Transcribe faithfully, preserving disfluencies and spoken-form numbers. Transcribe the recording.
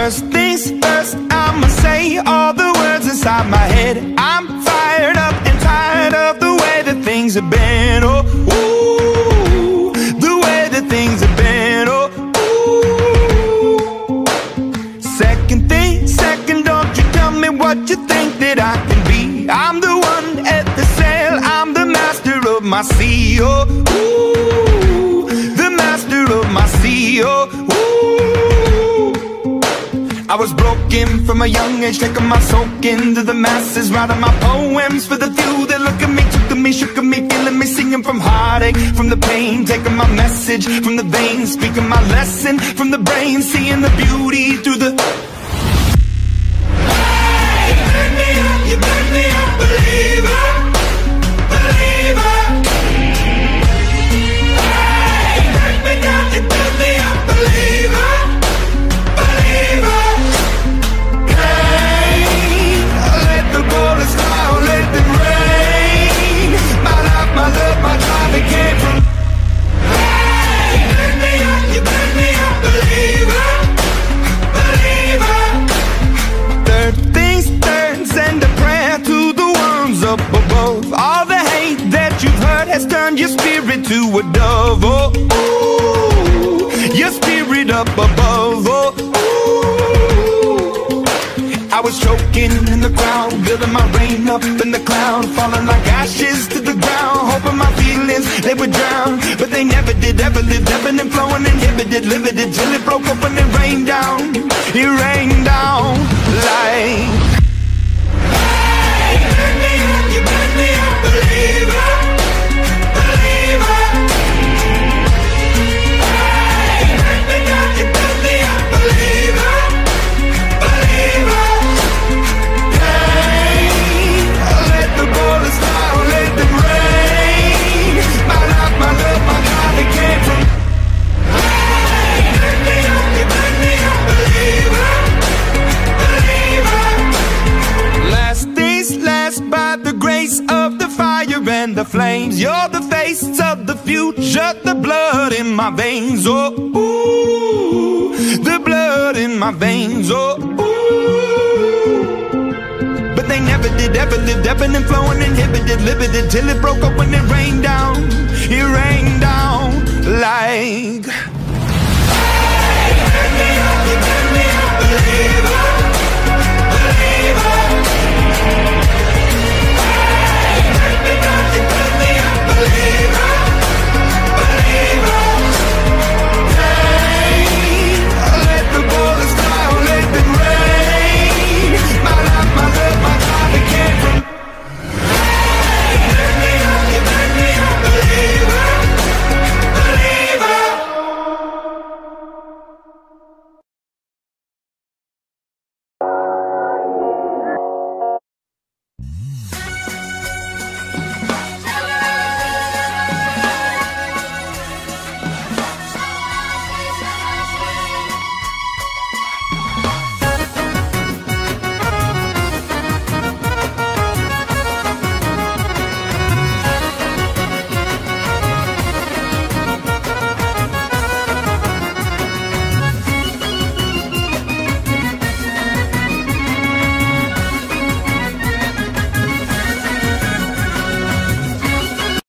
First things first, I'ma say all the words inside my head. I'm fired up and tired of the way that things have been. Oh, ooh, the way that things have been. Oh, ooh. Second thing, second, don't you tell me what you think that I can be. I'm the one at the sail, I'm the master of my sea. Oh, ooh, the master of my sea. Oh, ooh. I was broken from a young age, taking my soak into the masses, writing my poems for the few that look at me, took to me, shook at me, feeling me, singing from heartache, from the pain, taking my message from the veins, speaking my lesson from the brain, seeing the beauty through the... Hey, you burn me up, you burn me up, believer, believer. Hey, you burn me down, you burn me up, believer, believer. Let them rain. My life, my love, my drive, it came from. Hey, you burn me up, you burn me up, believer, believer. Third things third, send a prayer to the ones up above. All the hate that you've heard has turned your spirit to a dove. Oh, ooh, your spirit up above. Oh, I was choking in the crowd, building my rain up in the cloud, falling like ashes to the ground, hoping my feelings, they would drown, but they never did, ever lived, ebbing and flowing, inhibited, limited, till it broke up and it rained down, it rained down like... Hey, you burn me up, you burn me up, believer, believer. Hey, you burn me down, you burn me up, believer, believer. Let them rain. My life, my love, my God, it came from. Hey, you burn me up, you burn me up, believer, believer. Last days last by the grace of the fire and the flames. You're the face of the future, the blood in my veins. Oh, ooh, the blood in my veins. Oh, ooh. They never did, ever lived, ebbing and flowing, inhibited, limited, till it broke up when it rained down, it rained down like. Hey, you burn me up, you burn me up, believer.